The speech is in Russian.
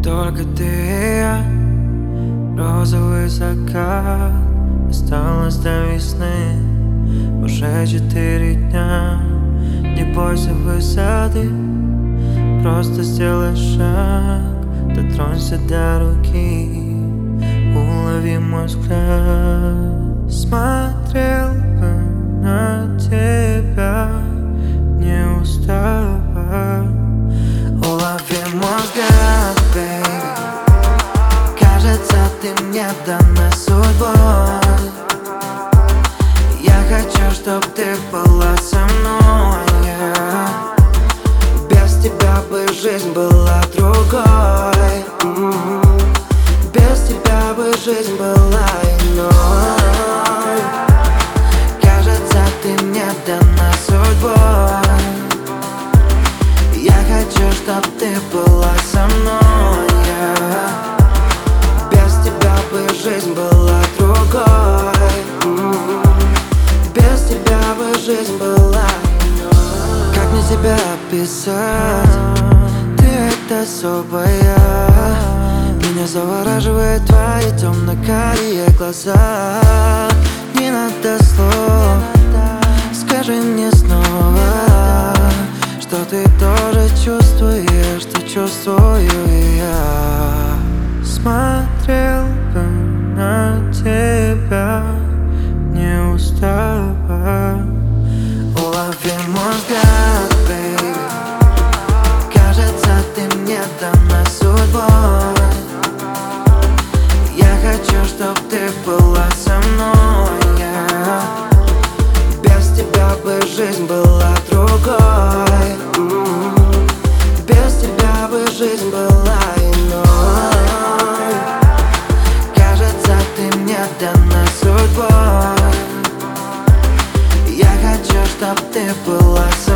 Только ты и я, розовый закат. Осталось до весны уже 4 дня. Не бойся высоты, просто сделай шаг. Дотронься до руки, улови мой взгляд. Смотрел бы на тебя, не уставая. Улови мой взгляд, baby. Кажется, ты мне дана судьбой. Я хочу, чтоб ты была со мной, yeah. Без тебя бы жизнь была другой. Без тебя бы жизнь была иной. Кажется, ты мне дана судьбой. Я хочу, чтоб ты была со мной, yeah. Без тебя бы жизнь была другой. Без тебя бы жизнь была иной. Как мне тебя описать? Ты это особая. Меня завораживают твои темно-карие глаза. Не надо слов, скажи мне снова, что ты тоже чувствуешь, что чувствую и я. Смотрел бы на тебя, не уставая. Улови мой взгляд, baby. Кажется, ты мне дана судьбой. Я хочу, чтоб ты была со мной, yeah. Без тебя бы жизнь была другой. Без тебя бы жизнь была иной. Кажется, ты мне дана судьбой. Я хочу, чтоб ты была со мной.